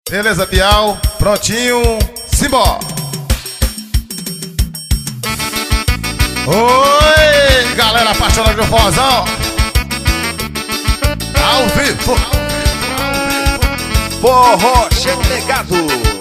Beleza, Bial? Prontinho? Simbora! Oi, galera apaixonada do forrozão. Ao vivo. Forró chegado.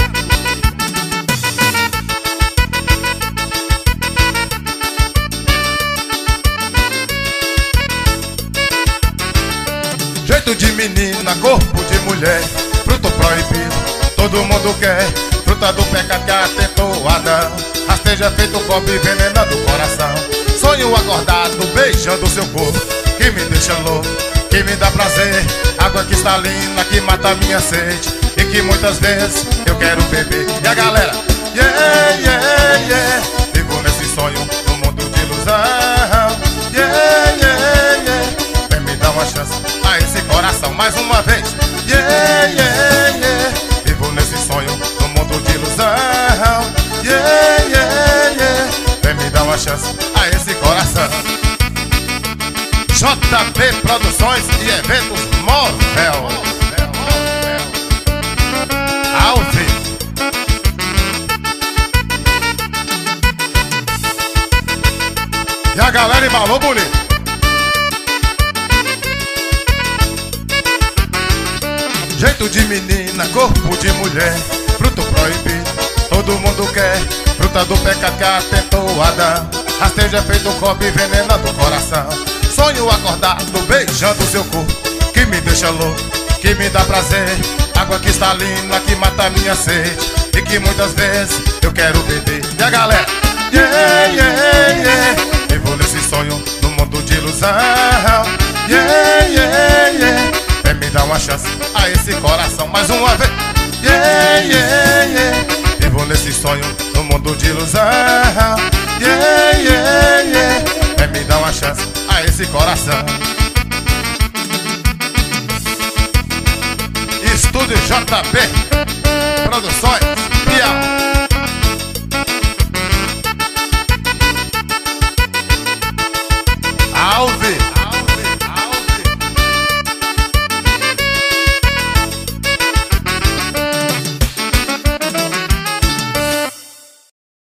Jeito de menina, corpo de mulher, fruto proibido, todo mundo quer. Fruta do pecado que atentou Adão, rasteja feito cobre envenenando o coração. Sonho acordado, beijando seu corpo, que me deixa louco, que me dá prazer. Água cristalina que mata minha sede, e que muitas vezes eu quero beber. E a galera, yeah, yeah, yeah, vivo nesse sonho, no mundo de ilusão. Yeah, yeah, yeah, vem me dar uma chance a esse coração mais uma vez. Yeah, yeah, yeah, vivo nesse sonho, no mundo de ilusão. Yeah, yeah, yeah, vem me dar uma chance a esse coração. JP Produções e Eventos Movel. Ao vivo. E a galera embalou bonito. Jeito de menina, corpo de mulher, fruto proibido, todo mundo quer. Fruta do pecado que atentou Adão, rasteja feito cobre envenenando o coração. Sonho acordado, beijando seu corpo, que me deixa louco, que me dá prazer. Água cristalina que mata minha sede, e que muitas vezes eu quero beber. E a galera, yeah, yeah, yeah, vivo nesse sonho, no mundo de ilusão. Yeah, yeah, yeah, vem me dar uma chance a esse coração mais uma vez. Yeah, yeah, yeah, vivo nesse sonho, no mundo de ilusão. Yeah, yeah, yeah, vem me dar uma chance a esse coração. Estúdio JP Produções.